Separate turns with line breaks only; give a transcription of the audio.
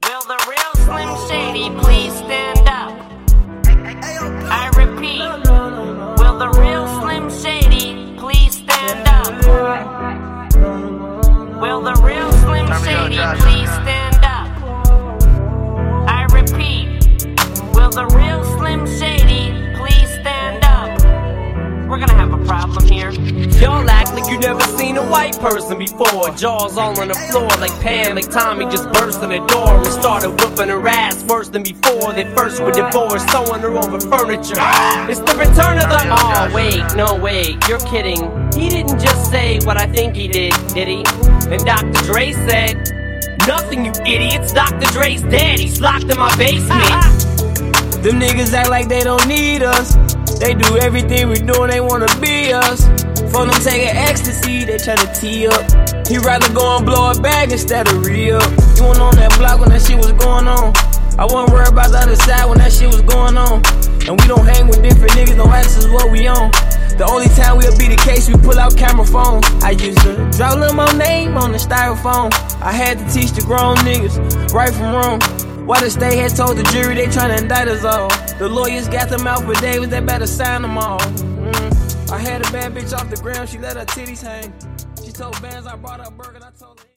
Will the real Slim Shady please stand up? I repeat, will the real Slim Shady please stand up? Will the real Slim Shady please stand up? I repeat, will the real Slim Shady please stand up? We're gonna have a problem here.
Y'all act like you never seen a white person before. Jaws all on the floor like Pam, like Tommy just burst in the door and started whooping her ass worse than before. They first were divorced, sewing her over furniture. It's the return of the... Oh, wait, no, wait, you're kidding. He didn't just say what I think he did he? And Dr. Dre said, nothing, you idiots. Dr. Dre's dead, he's locked in my basement.
Them niggas act like they don't need us. They do everything we do and they wanna be us. For them taking ecstasy, they tryna tee up. He rather go and blow a bag instead of re-up. You weren't on that block when that shit was going on. I wasn't worried about the other side when that shit was going on. And we don't hang with different niggas, no ask us what we on. The only time we'll be the case, we pull out camera phone. I used to draw a little more name on the styrofoam. I had to teach the grown niggas right from wrong. Why the state had told the jury they tryna indict us all. The lawyers got them out for Davis, they better sign them all. I had a bad bitch off the ground, she let her titties hang. She told Vans I brought her burger, I told her